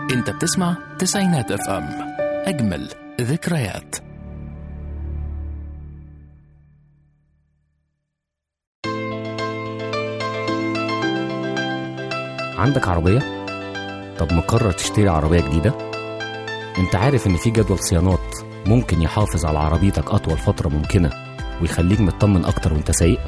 انت بتسمع تسعينات اف ام، اجمل ذكريات. عندك عربية؟ طب مقرر تشتري عربية جديدة؟ انت عارف ان في جدول صيانات ممكن يحافظ على عربيتك اطول فترة ممكنة ويخليك مطمن اكتر وانت سايق؟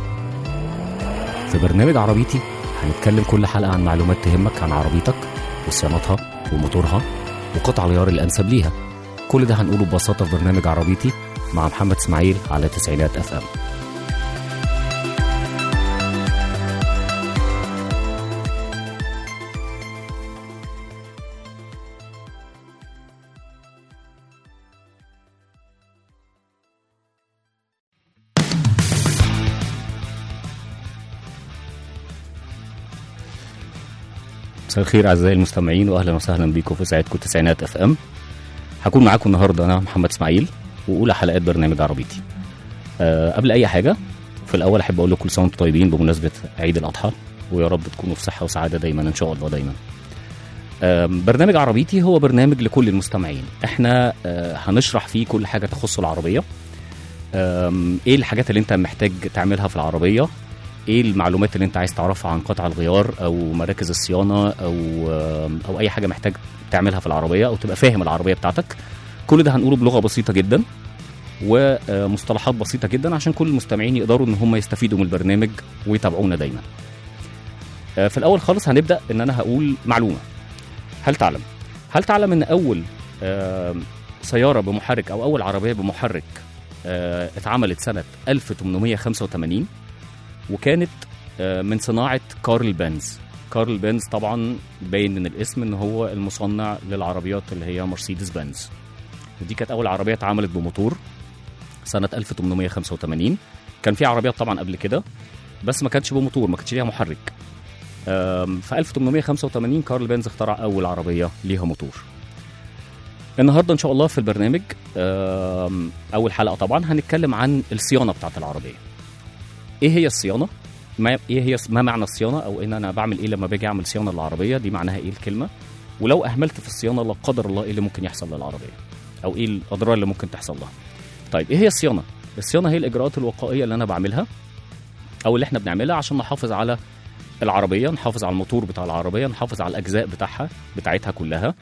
في برنامج عربيتي هنتكلم كل حلقة عن معلومات تهمك عن عربيتك وصيانتها وموتورها وقطع الغيار الانسب ليها. كل ده هنقوله ببساطة في برنامج عربيتي مع محمد اسماعيل على تسعينات اف ام. مساء الخير اعزائي المستمعين واهلا وسهلا بيكم في ساعتكم تسعينات اف ام. هكون معاكم النهارده انا محمد اسماعيل واولى حلقات برنامج عربيتي. قبل اي حاجه في الاول احب اقول لكم كل سنه وانتم طيبين بمناسبه عيد الاضحى، ويا رب تكونوا في صحه وسعاده دايما ان شاء الله دايما. برنامج عربيتي هو برنامج لكل المستمعين، احنا هنشرح فيه كل حاجه تخص العربيه. ايه الحاجات اللي انت محتاج تعملها في العربيه، ايه المعلومات اللي انت عايز تعرفها عن قطع الغيار او مراكز الصيانه او اي حاجه محتاج تعملها في العربيه او تبقى فاهم العربيه بتاعتك. كل ده هنقوله بلغه بسيطه جدا ومصطلحات بسيطه جدا عشان كل المستمعين يقدروا ان هم يستفيدوا من البرنامج ويتابعونا دايما. في الاول خالص هنبدا ان انا هقول معلومه. هل تعلم ان اول سياره بمحرك او اول عربيه بمحرك اتعملت سنه 1885 وكانت من صناعة كارل بنز. كارل بنز طبعا باين من الاسم ان هو المصنع للعربيات اللي هي مرسيدس بنز، ودي كانت اول عربية اتعملت بموتور سنة 1885. كان في عربيات طبعا قبل كده بس ما كانتش بموتور، ما كانتش ليها محرك. في 1885 كارل بنز اخترع اول عربية ليها موتور. النهاردة ان شاء الله في البرنامج اول حلقة طبعا هنتكلم عن الصيانة بتاعت العربية. ايه هي الصيانه؟ ما معنى الصيانه، او ان انا بعمل ايه لما باجي اعمل صيانه للعربيه؟ دي معناها ايه الكلمه؟ ولو اهملت في الصيانه لا قدر الله ايه اللي ممكن يحصل للعربيه او ايه الاضرار اللي ممكن تحصل لها. طيب ايه هي الصيانه؟ الصيانه هي الاجراءات الوقائيه اللي انا بعملها او اللي احنا بنعملها عشان نحافظ على العربيه، نحافظ على الموتور بتاع العربيه، نحافظ على الاجزاء بتاعتها كلها.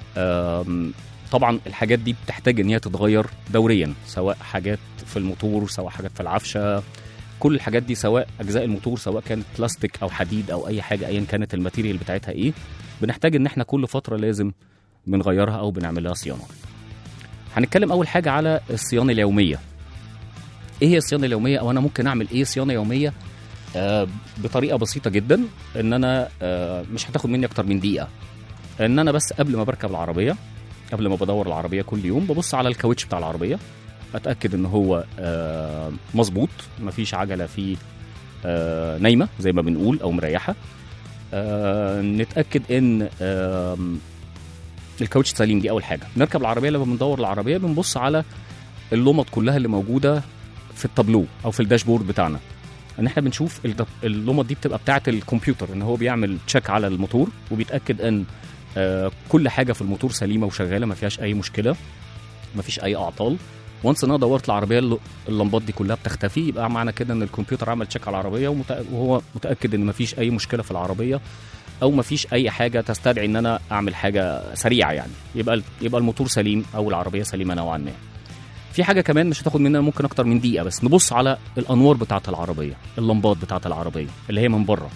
طبعا الحاجات دي بتحتاج ان هي تتغير دوريا، سواء حاجات في الموتور سواء حاجات في العفشه. كل الحاجات دي سواء اجزاء الموتور سواء كانت بلاستيك او حديد او اي حاجه ايا كانت الماتيريال بتاعتها ايه، بنحتاج ان احنا كل فتره لازم بنغيرها او بنعمل لها صيانه. هنتكلم اول حاجه على الصيانه اليوميه. ايه هي الصيانه اليوميه او انا ممكن اعمل ايه صيانه يوميه؟ بطريقه بسيطه جدا، ان انا مش هتاخد مني اكتر من دقيقه. ان انا بس قبل ما بركب العربيه، قبل ما بدور العربيه كل يوم، ببص على الكاوتش بتاع العربيه، اتاكد ان هو مظبوط، مفيش عجله فيه نايمه زي ما بنقول او مريحه. نتاكد ان الكاوتش سليم. دي اول حاجه. نركب العربيه، لما بندور العربيه بنبص على اللمض كلها اللي موجوده في التابلو او في الداشبورد بتاعنا، ان احنا بنشوف اللمض دي بتبقى بتاعه الكمبيوتر، ان هو بيعمل تشيك على الموتور وبيتاكد ان كل حاجه في الموتور سليمه وشغاله، ما فيهاش اي مشكله، ما فيش اي اعطال. وانس انا دورت العربيه اللمبات دي كلها بتختفي، يبقى معنى كده ان الكمبيوتر عمل تشيك على العربيه وهو متاكد ان مفيش اي مشكله في العربيه او مفيش اي حاجه تستدعي ان انا اعمل حاجه سريعه يعني. يبقى الموتور سليم او العربيه سليمه نوعا ما. في حاجه كمان مش هتاخد مننا ممكن اكتر من دقيقه، بس نبص على الانوار بتاعه العربيه، اللمبات بتاعه العربيه اللي هي من بره.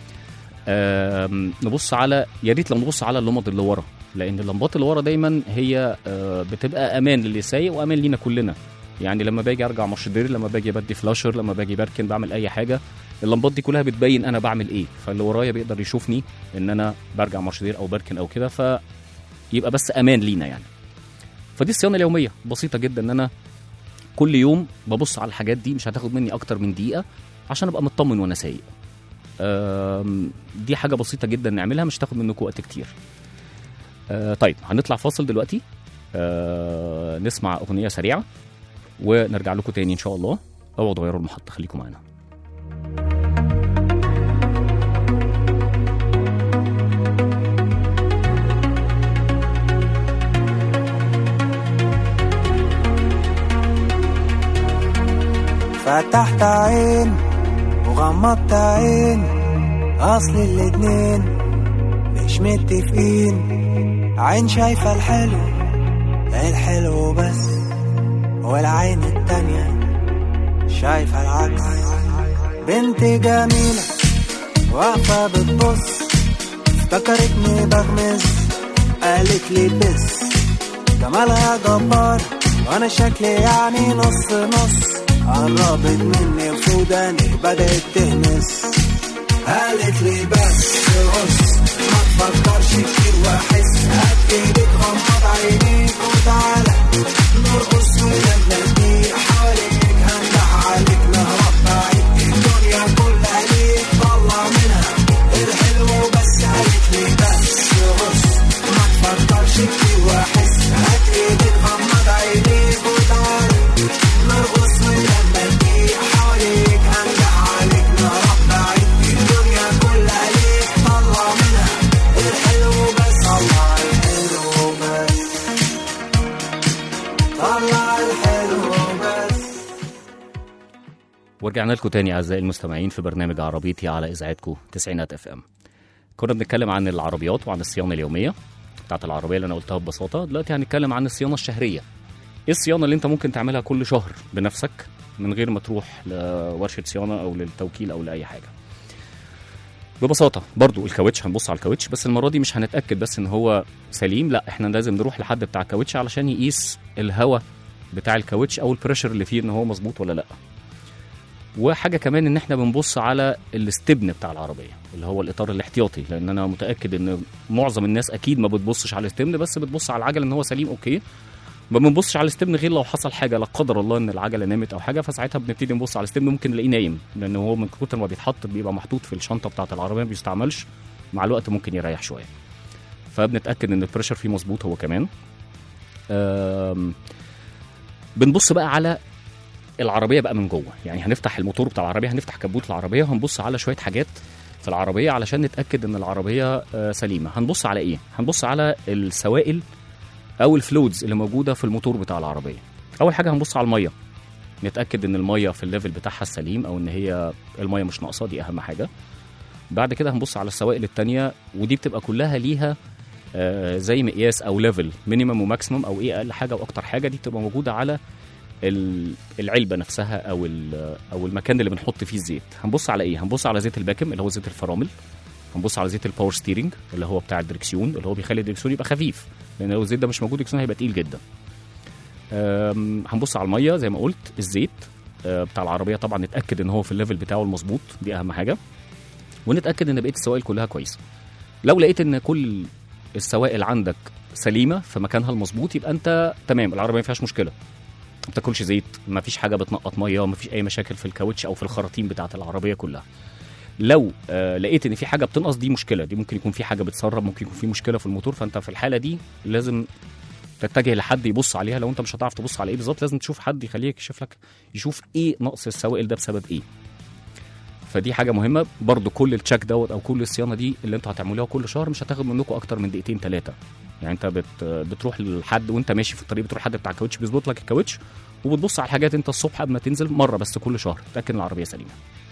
نبص على، يا ريت لو نبص على اللمض اللي ورا، لان اللمبات اللي ورا دايما هي بتبقى امان للي سايق وامان لينا كلنا. يعني لما باجي ارجع مارشدير، لما باجي بدي فلاشر، لما باجي بركن، بعمل اي حاجه، اللمبات دي كلها بتبين انا بعمل ايه، فاللي ورايا بيقدر يشوفني ان انا برجع مارشدير او بركن او كده، فيبقى بس امان لينا يعني. فدي الصيانه اليوميه بسيطه جدا، ان انا كل يوم ببص على الحاجات دي، مش هتاخد مني اكتر من دقيقه عشان ابقى مطمن وانا سايق. دي حاجه بسيطه جدا نعملها، مش هتاخد منكم وقت كتير. طيب هنطلع فاصل دلوقتي، نسمع اغنيه سريعه ونرجع لكم تاني ان شاء الله. اوعوا تغيروا المحطه، خليكم معانا. فتحت عين وغمضت عين، اصل الاتنين مش متفقين. عين شايفة الحلو الحلو بس، والعين التانية شايفة العكس. بنت جميلة واقفة بتبص، افتكرتني بغمز قالت لي بس. جمالها جبار وانا شكلي يعني نص نص، قربت مني وسوداني بدأت تهمس. قالت لي بس بص ما تفكرش كتير واحس، هات ايدك غمض عينيك وتعالى نرقص ونبني حواليك، هندح عليك نهرب بعيد، الدنيا كلها ليك طلع منها الحلو بس. قالت لي بس بص ما تفكرش كتير واحس، هات ايدك غمض عينيك وتعالى نرقص ونبني حواليك، هندح عليك نهرب بعيد، الدنيا كلها ليك طلع منها الحلو بس. طلع الحلو بس، طلع الحلو بس. ورجعنا لكم تاني أعزائي المستمعين في برنامج عربيتي على إذاعتكم تسعينات اف ام. كنا بنتكلم عن العربيات وعن الصيانة اليومية بتاعت العربية اللي أنا قلتها ببساطة. دلوقتي هنتكلم عن الصيانة الشهرية. إيه الصيانة اللي أنت ممكن تعملها كل شهر بنفسك من غير ما تروح لورشة صيانة أو للتوكيل أو لأي حاجة؟ ببساطة برضو الكاوتش، هنبص على الكاوتش، بس المرة دي مش هنتأكد بس إن هو سليم، لا إحنا لازم نروح لحد بتاع الكاوتش علشان يقيس الهواء بتاع الكاوتش أو البريشر اللي فيه إن هو مظبوط ولا لأ. وحاجة كمان إن إحنا بنبص على الاستبن بتاع العربية اللي هو الإطار الاحتياطي، لأن أنا متأكد إن معظم الناس أكيد ما بتبصش على الاستبن، بس بتبص على العجل إن هو سليم أوكي. ما بنبصش على الاستبن غير لو حصل حاجة لا قدر الله إن العجلة نامت أو حاجة، فساعتها بنبتدي نبص على الاستبن. ممكن نلاقيه نايم لأن هو من كتر ما بيتحط بيبقى محطوط في الشنطة بتاعة العربية ما بيستعملش، مع الوقت ممكن يريح شوية، فبنتأكد إن البريشر فيه مظبوط هو كمان. بنبص بقى على العربيه بقى من جوه، يعني هنفتح الموتور بتاع العربيه، هنفتح كبوت العربيه وهنبص على شويه حاجات في العربيه علشان نتاكد ان العربيه سليمه. هنبص على ايه؟ هنبص على السوائل او الفلويدز اللي موجوده في الموتور بتاع العربيه. اول حاجه هنبص على الميه، نتاكد ان الميه في الليفل بتاعها السليم او ان هي الميه مش ناقصه، دي اهم حاجه. بعد كده هنبص على السوائل التانية، ودي بتبقى كلها ليها زي مقياس او ليفل مينيمم وماكسيمم، او ايه اقل حاجه واكتر حاجه، دي بتبقى موجوده على العلبه نفسها او المكان اللي بنحط فيه الزيت. هنبص على ايه؟ هنبص على زيت الباكم اللي هو زيت الفرامل، هنبص على زيت الباور ستيرنج اللي هو بتاع الدركسيون اللي هو بيخلي الدركسيون يبقى خفيف، لان لو الزيت ده مش موجود الدركسيون هيبقى تقيل جدا. هنبص على الميه زي ما قلت، الزيت بتاع العربيه طبعا نتاكد ان هو في الليفل بتاعه المظبوط، دي اهم حاجه، ونتاكد ان بقيه السوائل كلها كويسه. لو لقيت ان كل السوائل عندك سليمه في مكانها المظبوط يبقى انت تمام، العربيه ما فيهاش مشكله، ما بتاكلش زيت، ما فيش حاجه بتنقط ميه، ما فيش اي مشاكل في الكاوتش او في الخراطيم بتاعه العربيه كلها. لو لقيت ان في حاجه بتنقص، دي مشكله، دي ممكن يكون في حاجه بتسرب، ممكن يكون في مشكله في الموتور، فانت في الحاله دي لازم تتجه لحد يبص عليها. لو انت مش هتعرف تبص على ايه بالظبط لازم تشوف حد يخليه يكشف لك، يشوف ايه نقص السوائل ده بسبب ايه. فدي حاجه مهمه برضو. كل التشيك دوت او كل الصيانه دي اللي انتوا هتعملوها كل شهر مش هتاخد منكم اكتر من دقيقتين 3. يعني انت بتروح لحد وانت ماشي في الطريق، بتروح لحد بتاع الكاوتش بيظبط لك الكاوتش، وبتبص على الحاجات انت الصبح قبل ما تنزل مره بس كل شهر، تاكد ان العربيه سليمه.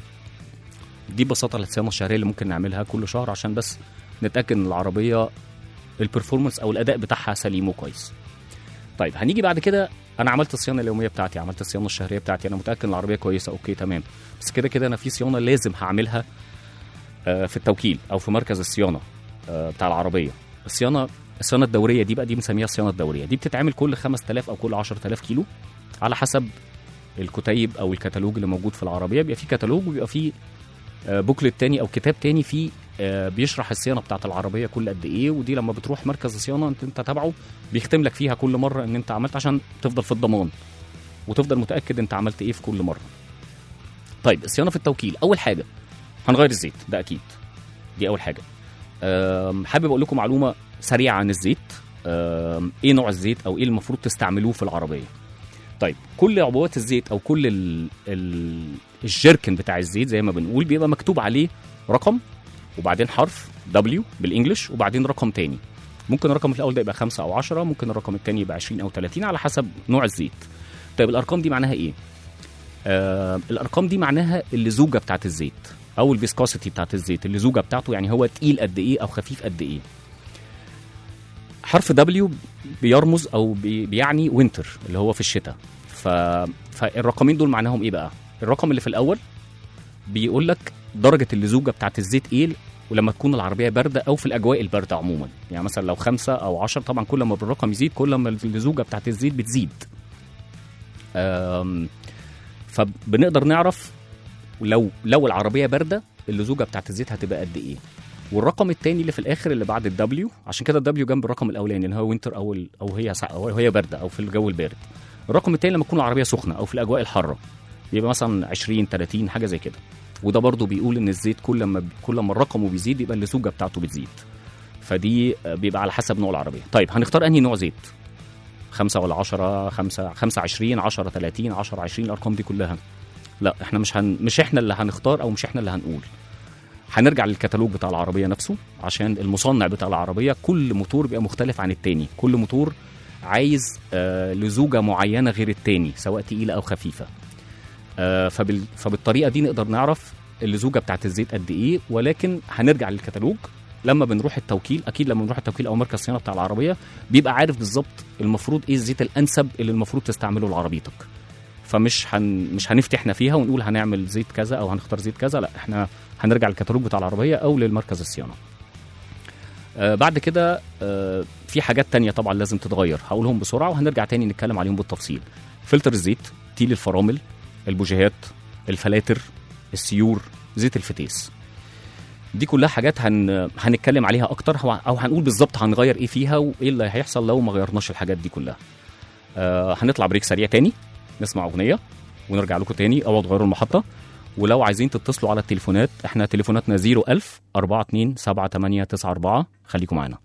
دي ببساطه الصيانه الشهريه اللي ممكن نعملها كل شهر عشان بس نتاكد ان العربيه البرفورمانس او الاداء بتاعها سليم وكويس. طيب هنيجي بعد كده، انا عملت الصيانه اليوميه بتاعتي، عملت الصيانه الشهريه بتاعتي، انا متاكد ان العربيه كويسه، اوكي تمام، بس كده كده انا في صيانه لازم هعملها في التوكيل او في مركز الصيانه بتاع العربيه. الصيانه الدوريه دي بقى، دي بنسميها الصيانه الدوريه، دي بتتعمل كل 5000 او كل 10000 كيلو على حسب الكتيب او الكتالوج اللي موجود في العربيه. بيبقى في كتالوج وبيبقى في بوكلت تاني او كتاب تاني فيه بيشرح الصيانه بتاعه العربيه كل قد ايه، ودي لما بتروح مركز الصيانه انت تابعه بيختم لك فيها كل مره ان انت عملت، عشان تفضل في الضمان وتفضل متاكد انت عملت ايه في كل مره. طيب الصيانه في التوكيل، اول حاجه هنغير الزيت، ده اكيد، دي اول حاجه. حابب اقول لكم معلومه سريعه عن الزيت، ايه نوع الزيت او ايه المفروض تستعملوه في العربيه. طيب كل عبوات الزيت او كل الجيركن بتاع الزيت زي ما بنقول بيبقى مكتوب عليه رقم وبعدين حرف W بالانجلش وبعدين رقم تاني. ممكن الرقم في الاول ده يبقى 5 أو 10، ممكن الرقم التاني يبقى 20 أو 30 على حسب نوع الزيت. طيب الارقام دي معناها ايه؟ الارقام دي معناها اللزوجه بتاعت الزيت او الفيسكوسيتي بتاعت الزيت، اللزوجه بتاعته يعني هو تقيل قد ايه او خفيف قد ايه. حرف W بيرمز او بيعني وينتر اللي هو في الشتاء. فالرقمين دول معناهم ايه بقى؟ الرقم اللي في الاول بيقول لك درجه اللزوجه بتاعت الزيت ايه ولما تكون العربيه بارده او في الاجواء البارده عموما، يعني مثلا لو 5 أو 10 طبعا كل ما الرقم يزيد كل ما اللزوجه بتاعت الزيت بتزيد. فبنقدر نعرف لو العربيه بارده اللزوجه بتاعت الزيت هتبقى قد ايه. والرقم الثاني اللي في الاخر اللي بعد الدبليو، عشان كده الدبليو جنب الرقم الاولاني اللي هو وينتر او هي بارده او في الجو البارد. الرقم الثاني لما تكون العربيه سخنه او في الاجواء الحاره يبقى مثلا 20 30 حاجه زي كده. وده برضو بيقول ان الزيت كل ما الرقم بيزيد يبقى اللزوجه بتاعته بتزيد. فدي بيبقى على حسب نوع العربيه. طيب هنختار انهي نوع زيت؟ 5 ولا 10؟ 5 20 10 30 10 20 الارقام دي كلها؟ لا، احنا مش احنا اللي هنختار او مش احنا اللي هنقول. هنرجع للكتالوج بتاع العربيه نفسه، عشان المصنع بتاع العربيه كل موتور بيبقى مختلف عن التاني، كل موتور عايز لزوجه معينه غير التاني سواء تقيله او خفيفه. فبالطريقه دي نقدر نعرف اللزوجه بتاعت الزيت قد ايه. ولكن هنرجع للكتالوج لما بنروح التوكيل. اكيد لما بنروح التوكيل او مركز الصيانه بتاع العربيه بيبقى عارف بالظبط المفروض ايه الزيت الانسب اللي المفروض تستعمله لعربيتك. فمش مش هنفتحنا فيها ونقول هنعمل زيت كذا او هنختار زيت كذا، لا، احنا هنرجع للكتالوج بتاع العربيه او للمركز الصيانه. بعد كده في حاجات تانية طبعا لازم تتغير، هقولهم بسرعه وهنرجع تاني نتكلم عليهم بالتفصيل. فلتر الزيت، تيل الفرامل، البوجيهات، الفلاتر، السيور، زيت الفتيس. دي كلها حاجات هنتكلم عليها اكتر او هنقول بالظبط هنغير ايه فيها وايه اللي هيحصل لو ما غيرناش الحاجات دي كلها. هنطلع بريك سريع تاني، نسمع اغنيه ونرجع لكم تاني او تغيروا المحطه. ولو عايزين تتصلوا على التليفونات احنا تليفوناتنا 01000 42 7894. خليكم معانا.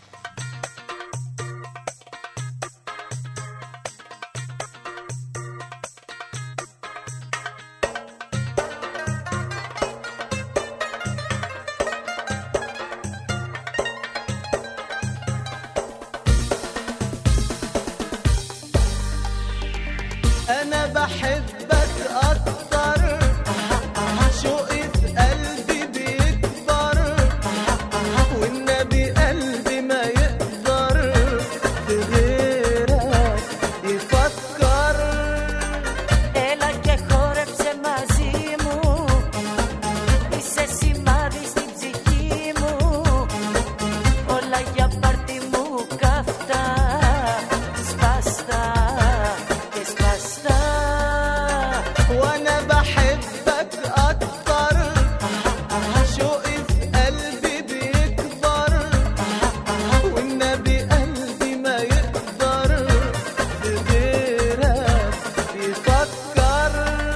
أنا بحبك أكتر، شوقي في قلبي بيكبر، والنبي قلبي ما يقدر في غيرك يفكر. Έλα και χόρεψε μαζί μου, είσαι σημάδι στην ψυχή μου, όλα για πάρτι μου καυτά, σπαστά και σπαστά. وأنا بحبك أكتر، شوقي في قلبي بيكبر، والنبي قلبي ما يقدر في غيرك يفكر.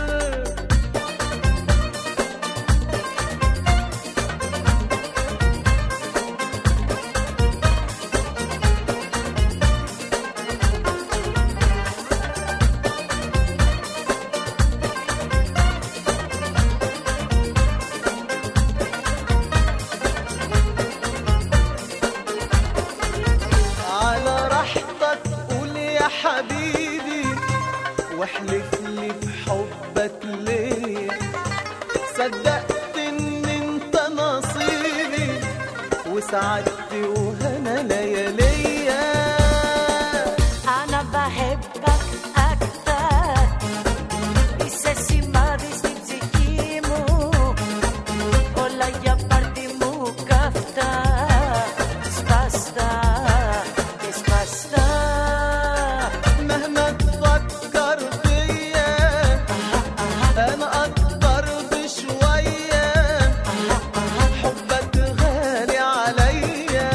على راحتك قول يا حبيبي، واحلف لي بحبك ليه، صدقت ان انت نصيبي وسعدتي وهنا لياليا. أنا بحبك أكتر، είσαι σημάδι στην ψυχή μου, όλα για πάρτι μου καυτά, σπαστά και σπαστά. مهما تفكر فيا انا اقدر بشوية، حبك غالي عليا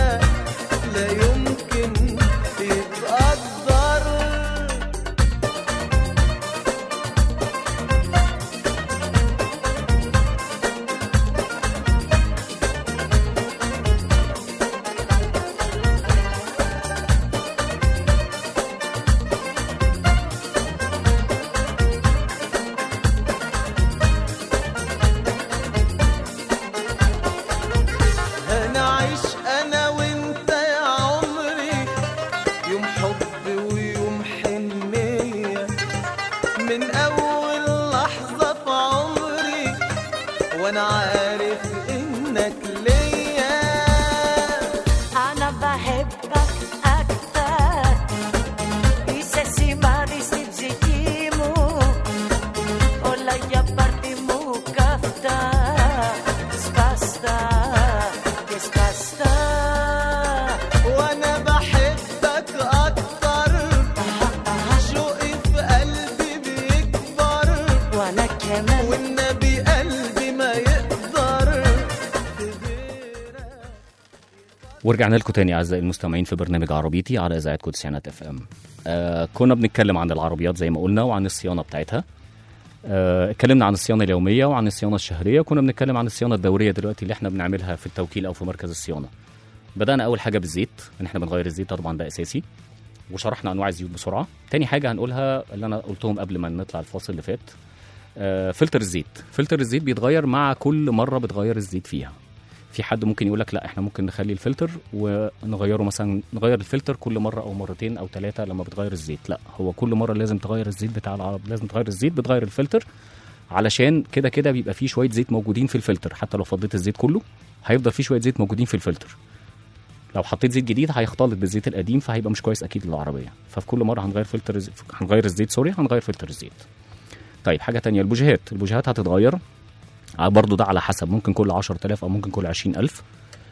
ورجعنا لكم تاني اعزائي المستمعين في برنامج عربيتي على اذاعتكم تسعينات اف ام. كنا بنتكلم عن العربيات زي ما قلنا وعن الصيانه بتاعتها. اتكلمنا عن الصيانه اليوميه وعن الصيانه الشهريه، كنا بنتكلم عن الصيانه الدوريه دلوقتي اللي احنا بنعملها في التوكيل او في مركز الصيانه. بدانا اول حاجه بالزيت، ان احنا بنغير الزيت، طبعا ده اساسي، وشرحنا انواع الزيوت بسرعه. تاني حاجه هنقولها اللي انا قلتهم قبل ما نطلع الفاصل اللي فات، فلتر الزيت. فلتر الزيت بيتغير مع كل مره بتغير الزيت فيها. في حد ممكن يقول لك لا احنا ممكن نخلي الفلتر ونغيره، مثلا نغير الفلتر كل مره او مرتين او ثلاثه لما بتغير الزيت. لا، هو كل مره لازم تغير الزيت بتاع العرب، لازم تغير الزيت، بتغير الفلتر، علشان كده كده بيبقى فيه شويه زيت موجودين في الفلتر. حتى لو فضيت الزيت كله هيفضل فيه شويه زيت موجودين في الفلتر. لو حطيت زيت جديد هيختلط بالزيت القديم، فهيبقى مش كويس اكيد للعربيه. ففي كل مره هنغير فلتر هنغير الزيت، هنغير فلتر الزيت. طيب حاجه تانية، البوجيهات هتتغير برضو، ده على حسب، ممكن كل 10,000 او ممكن كل 20,000.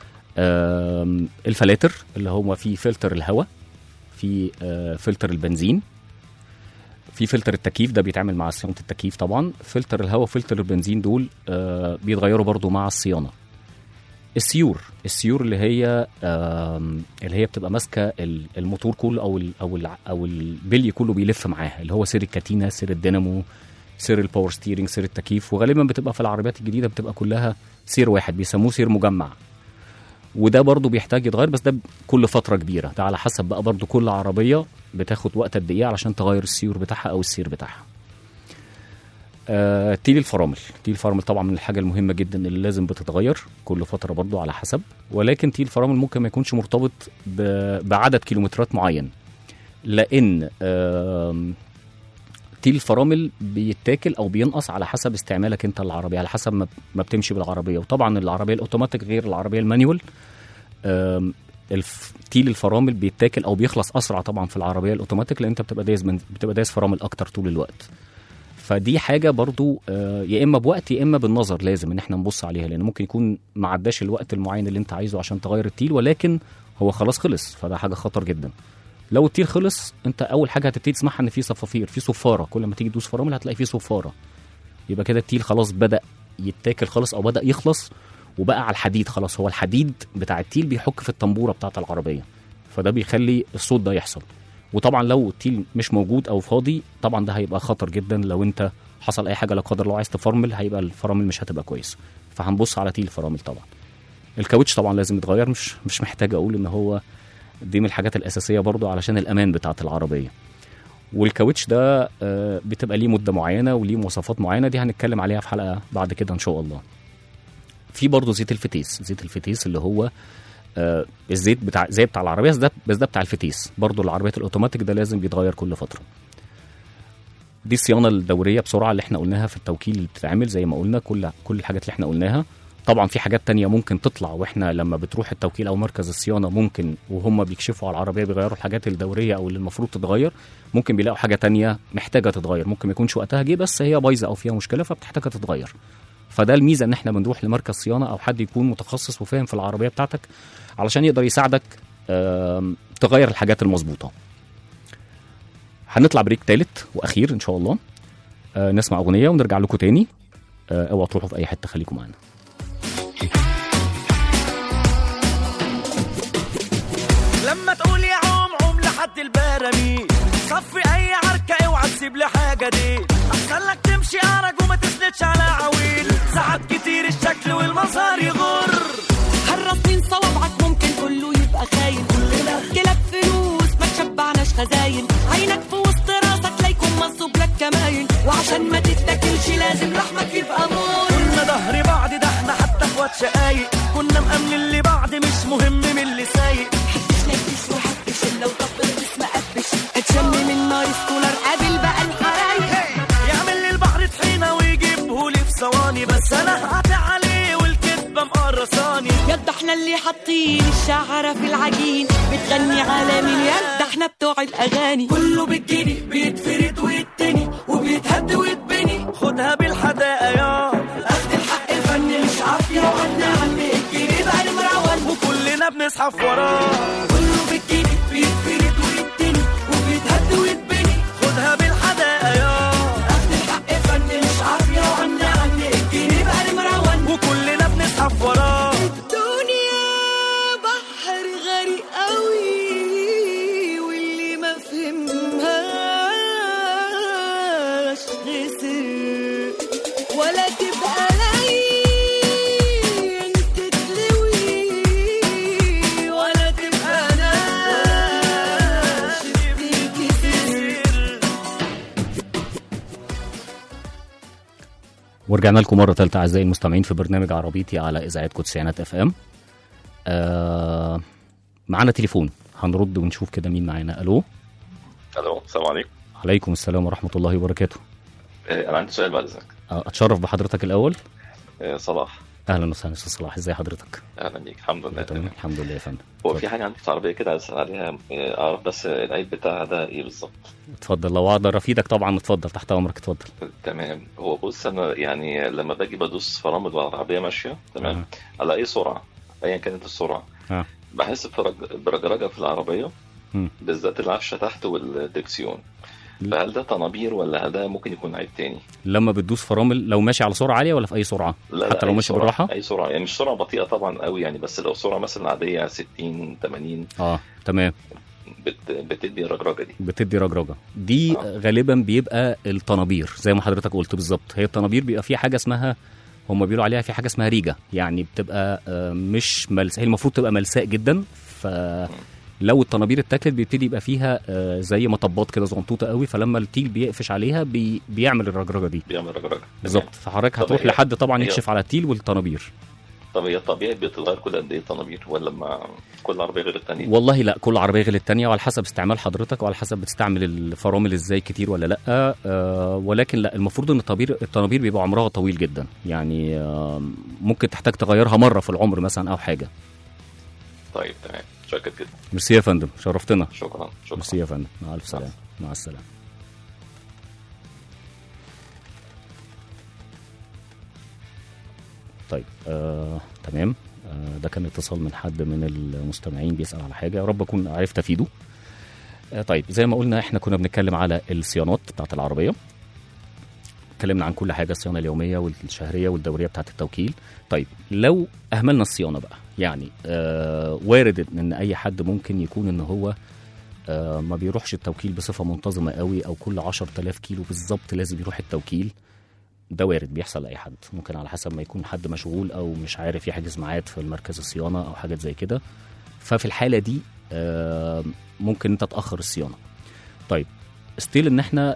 الفلاتر اللي هو في فلتر الهواء، في فلتر البنزين، في فلتر التكييف، ده بيتعمل مع صيانه التكييف طبعا. فلتر الهواء وفلتر البنزين دول بيتغيروا برضو مع الصيانه. السيور اللي هي بتبقى ماسكه الموتور كله او البلي كله بيلف معاها، اللي هو سير الكاتينه، سير الدينامو، سير الباور ستيرنج، سير التكييف. وغالبا بتبقى في العربيات الجديده بتبقى كلها سير واحد، بيسموه سير مجمع، وده برضو بيحتاج يتغير، بس ده كل فتره كبيره. ده على حسب بقى برضو كل عربيه بتاخد وقت قد ايه علشان تغير السيور بتاعها او السير بتاعها. تيل الفرامل طبعا من الحاجه المهمه جدا اللي لازم بتتغير كل فتره برضو على حسب، ولكن تيل الفرامل ممكن ما يكونش مرتبط بعدد كيلومترات معين، لان تيل الفرامل بيتاكل او بينقص على حسب استعمالك انت للعربيه، على حسب ما بتمشي بالعربيه. وطبعا العربيه الاوتوماتيك غير العربيه المانيوال. تيل الفرامل بيتاكل او بيخلص اسرع طبعا في العربيه الاوتوماتيك، لان انت بتبقى دايس فرامل اكتر طول الوقت. فدي حاجه برضو يا اما بوقت يا اما بالنظر، لازم ان احنا نبص عليها، لان ممكن يكون ما عداش الوقت المعين اللي انت عايزه عشان تغير التيل، ولكن هو خلاص خلص، فده حاجه خطر جدا. لو التيل خلص، انت اول حاجه هتبتدي تسمعها ان في صفافير، في صفاره، كل ما تيجي تدوس فرامل هتلاقي في صفاره، يبقى كده التيل خلاص بدا يتاكل خلاص او بدا يخلص وبقى على الحديد خلاص. هو الحديد بتاع التيل بيحك في الطنبوره بتاعه العربيه، فده بيخلي الصوت ده يحصل. وطبعا لو التيل مش موجود او فاضي، طبعا ده هيبقى خطر جدا. لو انت حصل اي حاجه لا قدر الله عايز تفرمل، هيبقى الفرامل مش هتبقى كويس، فهنبص على تيل الفرامل. طبعا الكاوتش طبعا لازم يتغير، مش محتاج اقول ان هو دي من الحاجات الاساسيه برضو علشان الامان بتاعه العربيه. والكاوتش ده بتبقى ليه مده معينه وليه مواصفات معينه، دي هنتكلم عليها في حلقه بعد كده ان شاء الله. في برضو زيت الفتيس اللي هو الزيت بتاع العربيه، بس ده بتاع الفتيس برضو. العربيات الاوتوماتيك ده لازم بيتغير كل فتره. دي الصيانه الدوريه بسرعه اللي احنا قلناها في التوكيل اللي بتتعمل زي ما قلنا، كل الحاجات اللي احنا قلناها. طبعا في حاجات تانية ممكن تطلع، واحنا لما بتروح التوكيل او مركز الصيانه ممكن وهم بيكشفوا على العربيه بيغيروا الحاجات الدوريه او اللي المفروض تتغير، ممكن بيلاقوا حاجه تانية محتاجه تتغير، ممكن ما يكونش وقتها جه بس هي بايظه او فيها مشكله فبتحتاج تتغير. فده الميزه ان احنا بنروح لمركز صيانه او حد يكون متخصص وفاهم في العربيه بتاعتك علشان يقدر يساعدك تغير الحاجات المظبوطه. هنطلع بريك ثالث واخير ان شاء الله، نسمع اغنيه ونرجع لكم تاني. اوعوا تروحوا في اي حته، خليكم معانا. لما تقول يا عوم لحد البراميل، صفي اي عركه اوعى تسيب لي حاجه دي، احسن لك تمشي ارج وما تسندش على عويل، ساعات كتير الشكل والمظهر يغر، هالرصين صوابعك ممكن كله يبقى خاين، كلنا كلاب فلوس ما تشبعناش خزاين، عينك في وسط راسك ليكون منصوب لك كماين، وعشان ما تتاكلش لازم لحمك يبقى مور. كنا ظهر بعض، ده احنا حتى اخوات شقايق، كنا مأمنين لبعض مش مهم من اللي سايق، نكش وحكش الا وطبل اسم قبش، اتشم من نار السولار قابل بقى الحرايق، يعمل لي البحر طحينه ويجيبه لي في ثواني، بس انا هقطع عليه والكدبه مقرصاني. يد احنا اللي حاطين الشعره في العجين، بتغني على مين يد احنا بتوع الاغاني، كله بالجني بيتفرد ويتني وبيتهد ويتبني، خدها بالحداقه يا اخد الحق الفني مش عافيه، وعنا عم الجني بقى المروان وكلنا بنزحف وراه، كله بالجني بيتفرد ويتني وبيتهد ويتبني، خدها بالحداقه يا اخد الحق الفني مش عافيه، وعنا عم الجني بقى المروان وكلنا بنزحف وراه. الدنيا بحر ورجعنا لكم مرة ثالثة أعزائي المستمعين في برنامج عربيتي على إذاعتكم تسعينات اف ام. معانا تليفون هنرد ونشوف كده مين معانا. ألو. السلام عليكم. عليكم السلام ورحمة الله وبركاته. أنا عندي سؤال بعد إذنك. أتشرف بحضرتك الأول. صلاح. أهلا وسهلا أستاذ صلاح، إزي حضرتك؟ أهلا بيك. الحمد لله تمام. الحمد لله يا فندم. هو في حاجة عندي في العربية كده عايز أسأل عليها، أعرف بس العيب بتاعها ده إيه بالظبط؟ اتفضل، لو أقدر أفيدك طبعا اتفضل، تحت أمرك اتفضل. تمام. هو بص أنا يعني لما باجي بدوس فرامل والعربية ماشية تمام على أي سرعة أيا كانت السرعة بحس برجرجة في العربية بالذات العفشة تحت والدركسيون. فهل ده طنابير ولا ده ممكن يكون عيب تاني؟ لما بتدوس فرامل لو ماشي على سرعة عالية ولا في أي سرعة؟ لا حتى لو ماشي بالراحة؟ أي سرعة، يعني مش سرعة بطيئة طبعا قوي يعني، بس لو سرعة مثلا عادية 60 80 تمام بتدي الرجرجة دي. بتدي رجرجة دي غالبا بيبقى الطنابير زي ما حضرتك قلت بالظبط. هي الطنابير بيبقى فيها حاجة اسمها، هم بيقولوا عليها في حاجة اسمها ريجة، يعني بتبقى مش ملساء، هي المفروض تبقى ملساء جدا. لو الطنابير اتاكلت بيبتدي يبقى فيها زي مطبات كده زغنطوطه قوي، فلما التيل بيقفش عليها بيعمل الرجرجه دي. بيعمل رجرجه بالظبط. فحضرتك هتروح لحد طبعا يكشف على التيل والطنابير. طب هي الطبيعي بتتغير كل قد ايه الطنابير ولا ما كل عربيه غير الثانيه؟ والله لا، كل عربيه غير الثانيه، وعلى حسب استعمال حضرتك وعلى حسب بتستعمل الفرامل ازاي كتير ولا لا. ولكن لا، المفروض ان الطنابير بيبقى عمرها طويل جدا، يعني ممكن تحتاج تغيرها مره في العمر مثلا او حاجه. طيب تمام، شكرا جدا. ميرسي يا فندم، شرفتنا. شكرا. ميرسي يا فندم، مع الف سلامه. مع السلامه. طيب تمام. ده كان اتصال من حد من المستمعين بيسأل على حاجة، يا رب أكون عرفت أفيده. طيب زي ما قلنا احنا كنا بنتكلم على الصيانات بتاعت العربية، اتكلمنا عن كل حاجة، الصيانة اليومية والشهرية والدورية بتاعت التوكيل. طيب لو أهملنا الصيانة بقى، يعني وارد ان أي حد ممكن يكون ان هو ما بيروحش التوكيل بصفة منتظمة قوي، أو كل 10,000 كيلو بالظبط لازم يروح التوكيل. ده وارد، بيحصل لأي حد، ممكن على حسب ما يكون حد مشغول أو مش عارف يحجز ميعاد في المركز الصيانة أو حاجات زي كده. ففي الحالة دي ممكن أنت تأخر الصيانة. طيب ستيل إن إحنا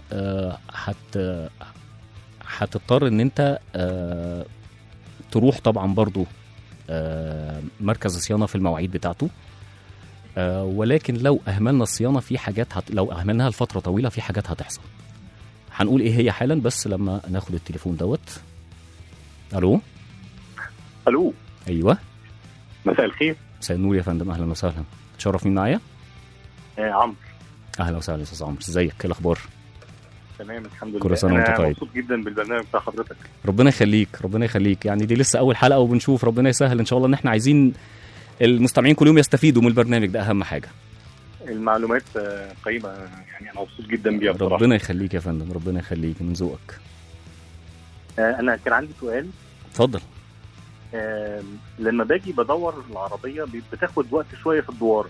هتضطر إن أنت تروح طبعا برضو مركز الصيانة في المواعيد بتاعته. ولكن لو أهملنا الصيانة في حاجات لو أهملناها لفترة طويلة في حاجات هتحصل. هنقول ايه هي حالا بس لما ناخد التليفون دوت. الو. الو. ايوه، مساء الخير. مساء النور يا فندم، اهلا وسهلا. تشرف مين معايا؟ عمرو. اهلا وسهلا يا استاذ عمرو، ازيك؟ ايه الاخبار؟ تمام الحمد لله. كل سنه وانت طيب. مبسوط جدا بالبرنامج بتاع حضرتك. ربنا يخليك ربنا يخليك. يعني دي لسه اول حلقه وبنشوف، ربنا يسهل ان شاء الله. ان احنا عايزين المستمعين كل يوم يستفيدوا من البرنامج ده، اهم حاجه. المعلومات قيمة، يعني أنا مبسوط جدا بيها بصراحة. ربنا يخليك يا فندم، ربنا يخليك، من ذوقك. أنا كان عندي سؤال. اتفضل. لما باجي بدور العربية بتاخد وقت شوية في الدوارة.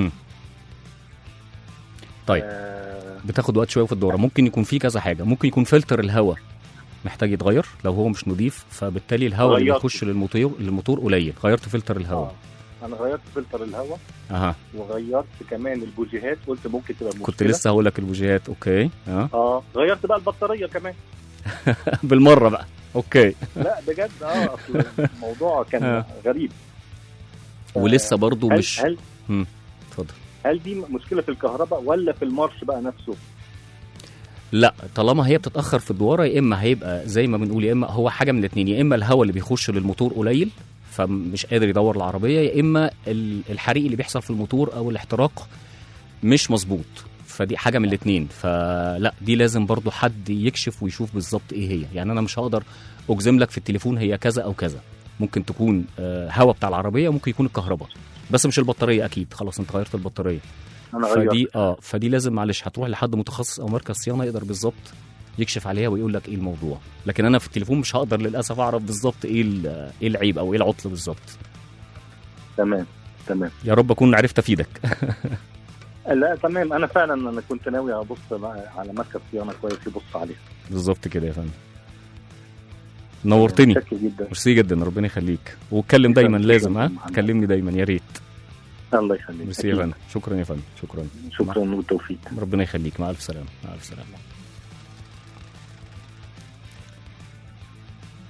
طيب بتاخد وقت شوية في الدورة. ممكن يكون فيه كذا حاجة، ممكن يكون فلتر الهواء محتاج يتغير لو هو مش نظيف، فبالتالي الهواء اللي بيخش للموتور قليل. غيرت فلتر الهواء. انا غيرت فلتر الهواء. وغيرت كمان البوجيهات، قلت ممكن تبقى مشكله. كنت لسه هقول لك البوجيهات. اوكي. غيرت بقى البطاريه كمان. بالمره بقى. اوكي. لا بجد اصل الموضوع كان غريب. ولسه برضو مش اتفضل. هل دي مشكله في الكهرباء ولا في المارش بقى نفسه؟ لا، طالما هي بتتاخر في الدواره، يا اما هيبقى زي ما بنقول، يا اما هو حاجه من الاثنين، يا اما الهواء اللي بيخش للموتور قليل فمش قادر يدور العربيه، يا اما الحريق اللي بيحصل في الموتور او الاحتراق مش مظبوط. فدي حاجه من الاثنين. فلا، دي لازم برضو حد يكشف ويشوف بالظبط ايه هي. يعني انا مش هقدر اجزم لك في التليفون هي كذا او كذا. ممكن تكون هواء بتاع العربيه، ممكن يكون الكهرباء، بس مش البطاريه اكيد. خلاص انت غيرت البطاريه. فدي لازم معلش هتروح لحد متخصص او مركز صيانه يقدر بالظبط يكشف عليها ويقول لك ايه الموضوع. لكن انا في التليفون مش هقدر للاسف اعرف بالظبط ايه العيب او ايه العطل بالظبط. تمام. يا رب اكون عرفت افيدك. لا تمام. انا فعلا كنت ناوي ابص على مركز صيانه كويس يبص عليها. بالظبط كده يا فندم. نورتني. ميرسي جدا، ربنا يخليك. واتكلم دايما، لازم تكلمني دايما يا ريت. الله يخليك. ميرسي يا فندم. شكرا يا فندم. شكرا والتوفيق. ربنا يخليك. مع الف سلامه. مع الف سلامه.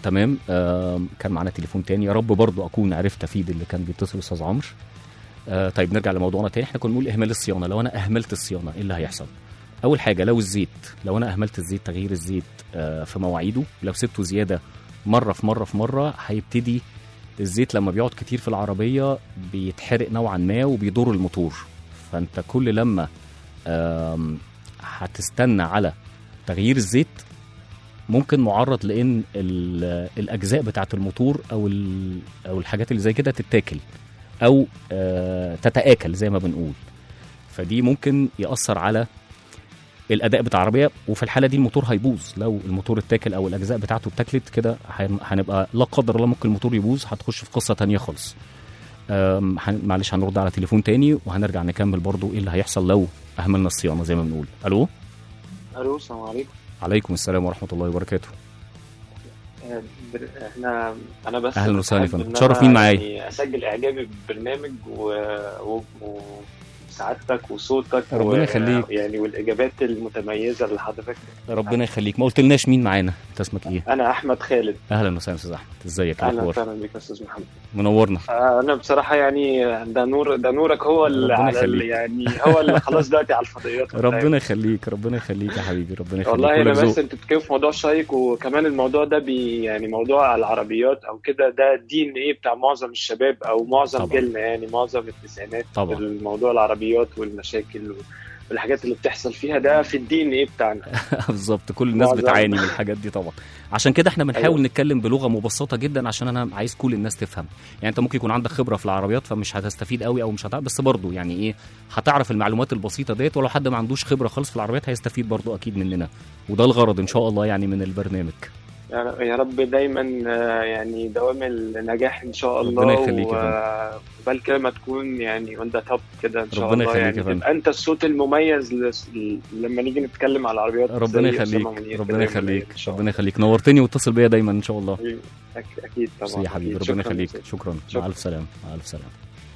تمام. كان معانا تليفون تاني، يا رب برضو اكون عرفت افيد اللي كان بيتصل استاذ عمرو. طيب نرجع لموضوعنا تاني. احنا كنا بنقول اهمال الصيانه. لو انا اهملت الصيانه ايه اللي هيحصل؟ اول حاجه لو الزيت، لو انا اهملت الزيت، تغيير الزيت في مواعيده، لو سبته زياده مره في مره هيبتدي الزيت لما بيقعد كتير في العربيه بيتحرق نوعا ما وبيضر الموتور. فانت كل لما هتستنى على تغيير الزيت ممكن معرض لان الاجزاء بتاعه الموتور او الحاجات اللي زي كده تتاكل او تتآكل زي ما بنقول. فدي ممكن يأثر على الاداء بتاع العربيه، وفي الحاله دي الموتور هيبوظ. لو الموتور اتاكل او الاجزاء بتاعته اتاكلت كده هنبقى لا قدر الله ممكن الموتور يبوظ، هتخش في قصه تانية خالص. معلش هنرد على تليفون تاني وهنرجع نكمل برضو ايه اللي هيحصل لو اهملنا الصيانه زي ما بنقول. الو السلام عليكم. عليكم السلام ورحمه الله وبركاته. انا بس اهلا وسهلا فندم، تشرف مين معايا؟ يعني اسجل اعجابي بالبرنامج وسعادتك وصوتك ربنا يخليك يعني والاجابات المتميزه اللي حضرتك. ربنا يخليك. ما قلتلناش مين معانا، انت اسمك ايه؟ انا احمد خالد. اهلا وسهلا استاذ احمد، ازيك؟ اهلا وسهلا بك يا استاذ محمد، منورنا. انا بصراحه يعني ده نورك هو اللي على يعني هو اللي خلاص دلوقتي على الفضائيات. ربنا يخليك ربنا يخليك يا حبيبي، ربنا يخليك. والله انا بس انت بتتكلم في موضوع شيق، وكمان الموضوع ده يعني موضوع العربيات او كده، ده الدين ايه بتاع معظم الشباب او معظم جيلنا، يعني معظم التسعينات. طبعا الموضوع العربيات والمشاكل والحاجات اللي بتحصل فيها ده في الدين ايه بتاعنا. بالظبط، كل الناس بتعاني من الحاجات دي طبعا. عشان كده احنا بنحاول نتكلم بلغه مبسطه جدا عشان انا عايز كل الناس تفهم. يعني انت ممكن يكون عندك خبره في العربيات فمش هتستفيد قوي او مش هتعرف، بس برضو يعني ايه هتعرف المعلومات البسيطه ديت، ولو حد ما عندوش خبره خالص في العربيات هيستفيد برضو اكيد مننا، وده الغرض ان شاء الله يعني من البرنامج. يا رب دايما يعني دوام النجاح ان شاء الله. ربنا يخليك وبال كده ما تكون يعني وانت توب كده ان شاء ربنا الله. يعني تبقى انت الصوت المميز لما نيجي نتكلم على العربيات. ربنا يخليك ربنا يخليك ربنا يخليك. نورتني واتصل بيا دايما ان شاء الله. اكيد طبعا يا حبيبي، ربنا يخليك. شكرا. مع الف سلامه. مع الف سلامه.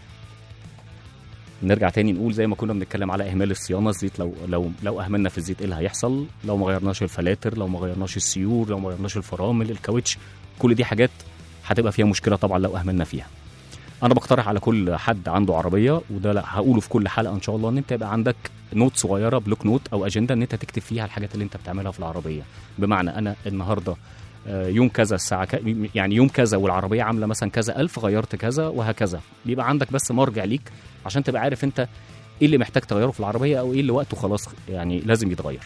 نرجع تاني نقول زي ما كنا بنتكلم على اهمال الصيانه. الزيت لو اهملنا في الزيت ايه اللي هيحصل؟ لو ما غيرناش الفلاتر، لو ما غيرناش السيور، لو ما غيرناش الفرامل، الكاوتش، كل دي حاجات هتبقى فيها مشكله طبعا لو اهملنا فيها. انا بقترح على كل حد عنده عربيه، وده لا هقوله في كل حلقه ان شاء الله، ان انت يبقى عندك نوت صغيره، بلوك نوت او اجنده، ان انت تكتب فيها الحاجات اللي انت بتعملها في العربيه. بمعنى انا النهارده يوم كذا الساعه يعني يوم كذا والعربيه عامله مثلا كذا الف، غيرت كذا وهكذا. بيبقى عندك بس مرجع ليك عشان تبقى عارف انت ايه اللي محتاج تغيره في العربيه او ايه اللي وقته خلاص يعني لازم يتغير.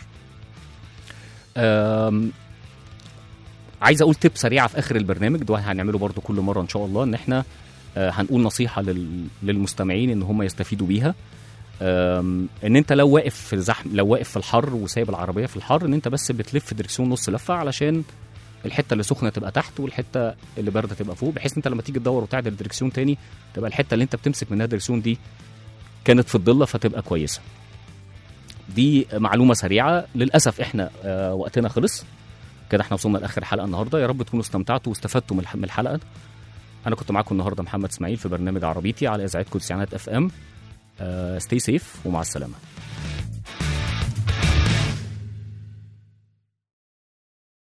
عايز اقول تip سريعه في اخر البرنامج ده، هنعمله برضو كل مره ان شاء الله، ان احنا هنقول نصيحه للمستمعين ان هم يستفيدوا بيها. ان انت لو واقف في زحم، لو واقف في الحر وسايب العربيه في الحر، ان انت بس بتلف دركسيون نص لفه علشان الحته اللي سخنه تبقى تحت والحته اللي بارده تبقى فوق، بحيث انت لما تيجي تدور وتعدل الدركسيون تاني تبقى الحته اللي انت بتمسك منها الدركسيون دي كانت في الضله فتبقى كويسه. دي معلومه سريعه. للاسف احنا وقتنا خلص كده، احنا وصلنا لاخر حلقه النهارده. يا رب تكونوا استمتعتوا واستفدتوا من الحلقه. انا كنت معاكم النهارده محمد اسماعيل في برنامج عربيتي على اذاعتكم تسعينات FM. ستي سيف ومع السلامه.